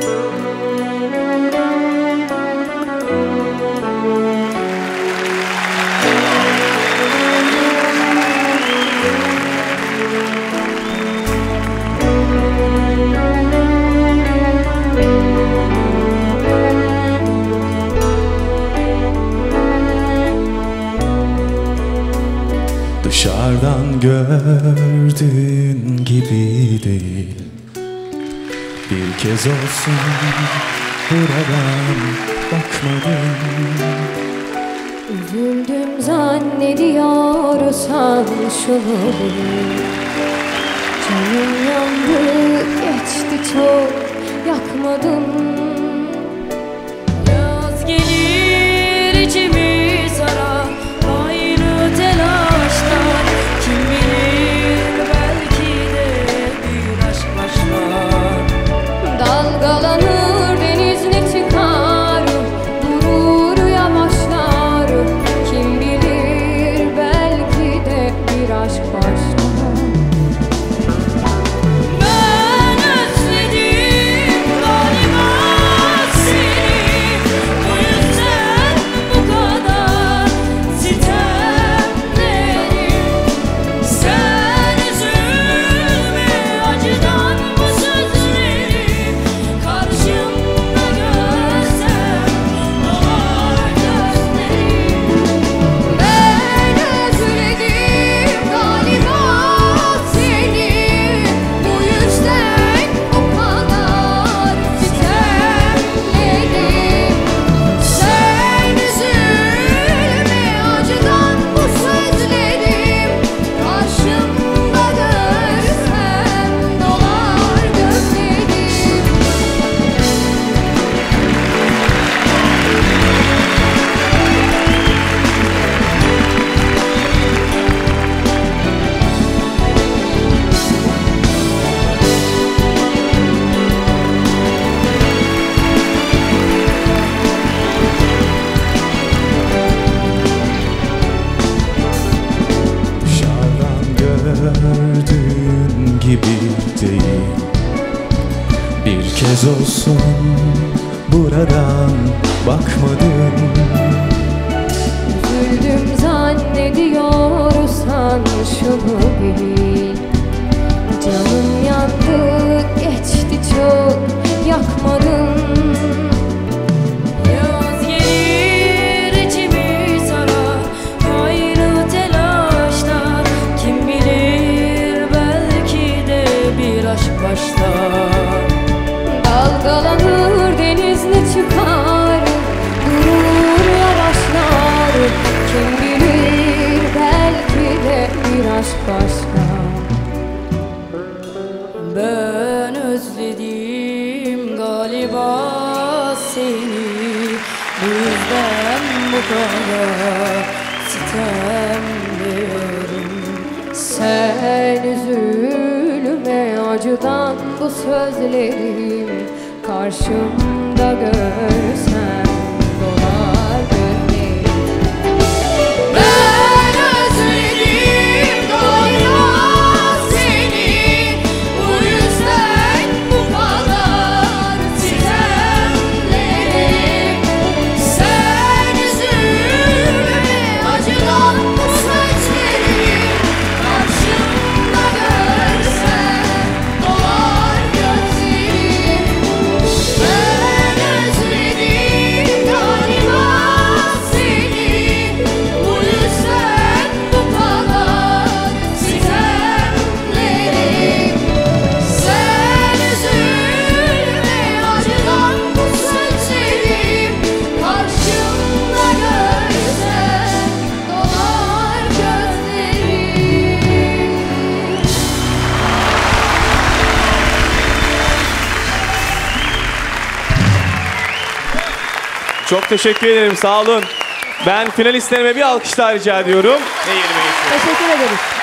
Dışarıdan gördüğün gibi değil. Bir kez olsun buradan bakmadım. Üzüldüm zannediyorsan şunu bil. Canım yandı geçti çok yakmadım. Yaz gelir içimi sarar aynı telaşlar. Kim bilir belki de bir aşk başlar. Dalgalanır deniz ne çıkar, durur yavaşlar. Kim bilir belki de bir aşk başlar. Ben özledim galiba seni, bu yüzden bu kadar sitemlerim. Sen üzülme acıdan bu sözleri, karşımda görsem dolar gözlerim. Ben özledim galiba seni, bu yüzden bu kadar sitemlerim. Sen üzülme acıdan bu sözlerim, karşımda görsem dolar gözlerim. Dışarıdan gördüğün gibi değil. Bir kez olsun buradan bakmadın. Üzüldüm zannediyorsan şunu bil. Canım yandı geçti çok yakmadım. Yaz gelir içimi sarar aynı telaşlar. Kim bilir belki de bir aşk başlar. Dalgalanır deniz ne çıkar, durur yavaşlar. Kim bilir belki de bir aşk başlar. Ben özledim galiba seni, bu yüzden bu kadar sitemlerim. Sen üzülme acıdan bu sözlerim, karşımda görsem dolar gözlerim. Ben özledim galiba seni, bu yüzden bu kadar sitemlerim. Sen üzülme acıdan bu sözlerim, karşımda görsem dolar gözlerim. Ben özledim galiba seni, bu yüzden bu kadar sitemlerim. Sen üzülme acıdan bu sözlerim, karşımda görsem dolar gözlerim. Çok teşekkür ederim, sağ olun. Ben finalistlerime bir alkış daha rica ediyorum. Ve yerime geçiyorum. Teşekkür ederiz.